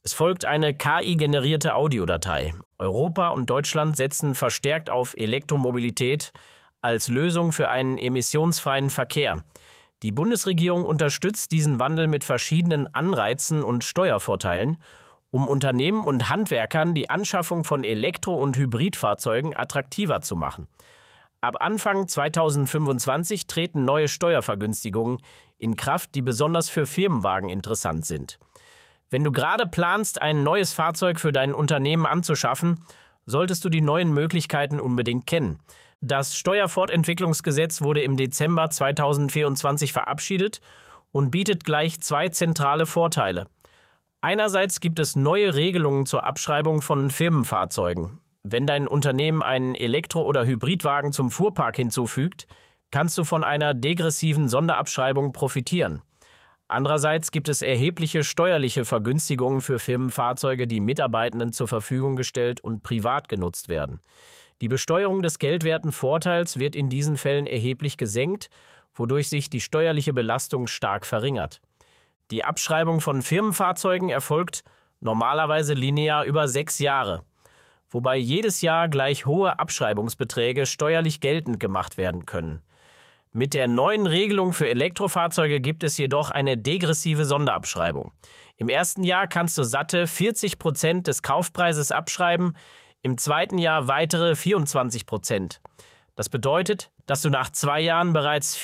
Es folgt eine KI-generierte Audiodatei. Europa und Deutschland setzen verstärkt auf Elektromobilität als Lösung für einen emissionsfreien Verkehr. Die Bundesregierung unterstützt diesen Wandel mit verschiedenen Anreizen und Steuervorteilen, um Unternehmen und Handwerkern die Anschaffung von Elektro- und Hybridfahrzeugen attraktiver zu machen. Ab Anfang 2025 treten neue Steuervergünstigungen in Kraft, die besonders für Firmenwagen interessant sind. Wenn du gerade planst, ein neues Fahrzeug für dein Unternehmen anzuschaffen, solltest du die neuen Möglichkeiten unbedingt kennen. Das Steuerfortentwicklungsgesetz wurde im Dezember 2024 verabschiedet und bietet gleich zwei zentrale Vorteile. Einerseits gibt es neue Regelungen zur Abschreibung von Firmenfahrzeugen. Wenn dein Unternehmen einen Elektro- oder Hybridwagen zum Fuhrpark hinzufügt, kannst du von einer degressiven Sonderabschreibung profitieren. Andererseits gibt es erhebliche steuerliche Vergünstigungen für Firmenfahrzeuge, die Mitarbeitenden zur Verfügung gestellt und privat genutzt werden. Die Besteuerung des geldwerten Vorteils wird in diesen Fällen erheblich gesenkt, wodurch sich die steuerliche Belastung stark verringert. Die Abschreibung von Firmenfahrzeugen erfolgt normalerweise linear über 6 Jahre, wobei jedes Jahr gleich hohe Abschreibungsbeträge steuerlich geltend gemacht werden können. Mit der neuen Regelung für Elektrofahrzeuge gibt es jedoch eine degressive Sonderabschreibung. Im ersten Jahr kannst du satte 40% des Kaufpreises abschreiben, im zweiten Jahr weitere 24%. Das bedeutet, dass du nach 2 Jahren bereits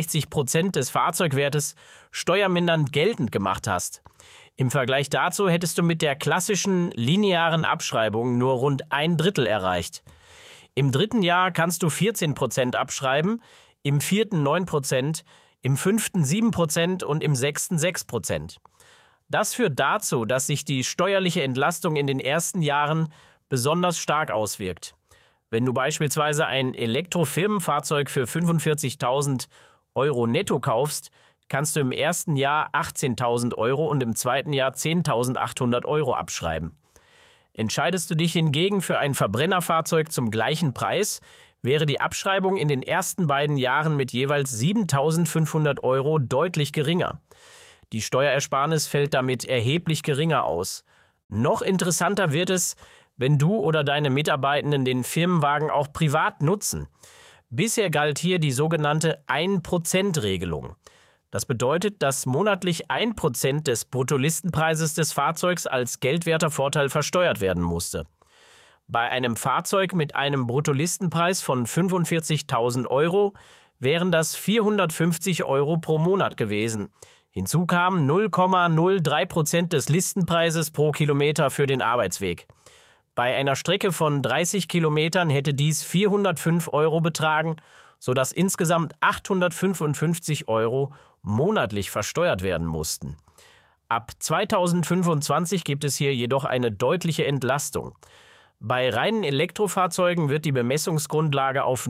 64% des Fahrzeugwertes steuermindernd geltend gemacht hast. Im Vergleich dazu hättest du mit der klassischen linearen Abschreibung nur rund 1/3 erreicht. Im dritten Jahr kannst du 14% abschreiben, im vierten 9%, im fünften 7% und im sechsten 6%. Das führt dazu, dass sich die steuerliche Entlastung in den ersten Jahren besonders stark auswirkt. Wenn du beispielsweise ein Elektrofirmenfahrzeug für 45.000 Euro netto kaufst, kannst du im ersten Jahr 18.000 Euro und im zweiten Jahr 10.800 Euro abschreiben. Entscheidest du dich hingegen für ein Verbrennerfahrzeug zum gleichen Preis, wäre die Abschreibung in den ersten beiden Jahren mit jeweils 7.500 Euro deutlich geringer. Die Steuerersparnis fällt damit erheblich geringer aus. Noch interessanter wird es, wenn du oder deine Mitarbeitenden den Firmenwagen auch privat nutzen. Bisher galt hier die sogenannte 1%-Regelung. Das bedeutet, dass monatlich 1% des Bruttolistenpreises des Fahrzeugs als geldwerter Vorteil versteuert werden musste. Bei einem Fahrzeug mit einem Bruttolistenpreis von 45.000 Euro wären das 450 Euro pro Monat gewesen. Hinzu kamen 0,03% des Listenpreises pro Kilometer für den Arbeitsweg. Bei einer Strecke von 30 Kilometern hätte dies 405 Euro betragen, sodass insgesamt 855 Euro monatlich versteuert werden mussten. Ab 2025 gibt es hier jedoch eine deutliche Entlastung. Bei reinen Elektrofahrzeugen wird die Bemessungsgrundlage auf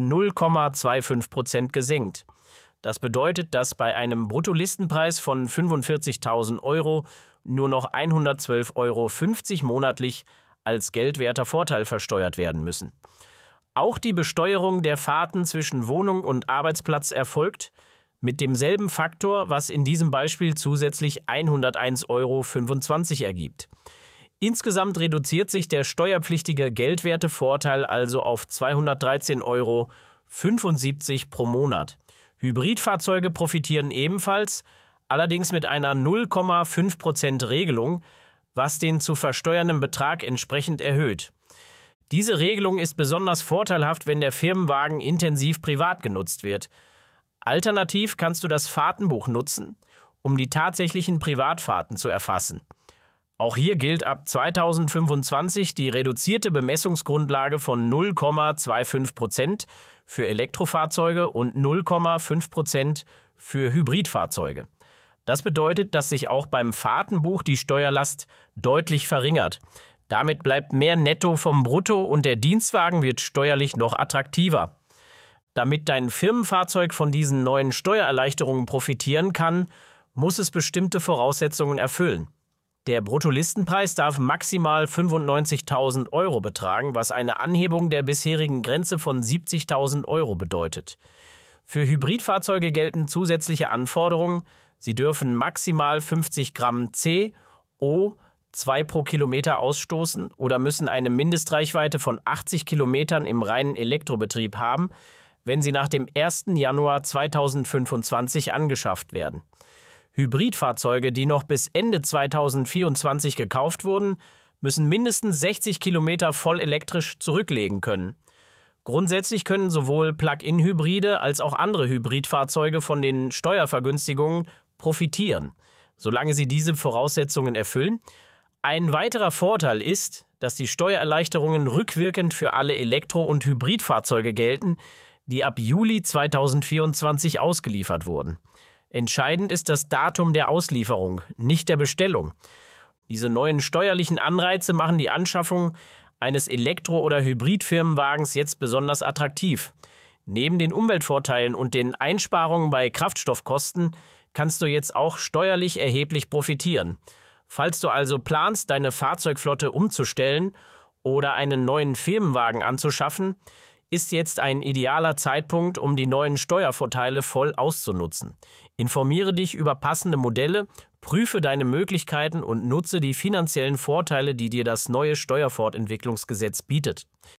0,25% gesenkt. Das bedeutet, dass bei einem Bruttolistenpreis von 45.000 Euro nur noch 112,50 Euro monatlich als geldwerter Vorteil versteuert werden müssen. Auch die Besteuerung der Fahrten zwischen Wohnung und Arbeitsplatz erfolgt mit demselben Faktor, was in diesem Beispiel zusätzlich 101,25 Euro ergibt. Insgesamt reduziert sich der steuerpflichtige Geldwertevorteil also auf 213,75 Euro pro Monat. Hybridfahrzeuge profitieren ebenfalls, allerdings mit einer 0,5% Regelung, was den zu versteuernden Betrag entsprechend erhöht. Diese Regelung ist besonders vorteilhaft, wenn der Firmenwagen intensiv privat genutzt wird. Alternativ kannst du das Fahrtenbuch nutzen, um die tatsächlichen Privatfahrten zu erfassen. Auch hier gilt ab 2025 die reduzierte Bemessungsgrundlage von 0,25% für Elektrofahrzeuge und 0,5% für Hybridfahrzeuge. Das bedeutet, dass sich auch beim Fahrtenbuch die Steuerlast deutlich verringert. Damit bleibt mehr netto vom Brutto und der Dienstwagen wird steuerlich noch attraktiver. Damit dein Firmenfahrzeug von diesen neuen Steuererleichterungen profitieren kann, muss es bestimmte Voraussetzungen erfüllen. Der Bruttolistenpreis darf maximal 95.000 Euro betragen, was eine Anhebung der bisherigen Grenze von 70.000 Euro bedeutet. Für Hybridfahrzeuge gelten zusätzliche Anforderungen. Sie dürfen maximal 50 Gramm C, O, 2 pro Kilometer ausstoßen oder müssen eine Mindestreichweite von 80 Kilometern im reinen Elektrobetrieb haben, wenn sie nach dem 1. Januar 2025 angeschafft werden. Hybridfahrzeuge, die noch bis Ende 2024 gekauft wurden, müssen mindestens 60 Kilometer voll elektrisch zurücklegen können. Grundsätzlich können sowohl Plug-in-Hybride als auch andere Hybridfahrzeuge von den Steuervergünstigungen profitieren, solange sie diese Voraussetzungen erfüllen. Ein weiterer Vorteil ist, dass die Steuererleichterungen rückwirkend für alle Elektro- und Hybridfahrzeuge gelten, die ab Juli 2024 ausgeliefert wurden. Entscheidend ist das Datum der Auslieferung, nicht der Bestellung. Diese neuen steuerlichen Anreize machen die Anschaffung eines Elektro- oder Hybridfirmenwagens jetzt besonders attraktiv. Neben den Umweltvorteilen und den Einsparungen bei Kraftstoffkosten kannst du jetzt auch steuerlich erheblich profitieren. Falls du also planst, deine Fahrzeugflotte umzustellen oder einen neuen Firmenwagen anzuschaffen, ist jetzt ein idealer Zeitpunkt, um die neuen Steuervorteile voll auszunutzen. Informiere dich über passende Modelle, prüfe deine Möglichkeiten und nutze die finanziellen Vorteile, die dir das neue Steuerfortentwicklungsgesetz bietet.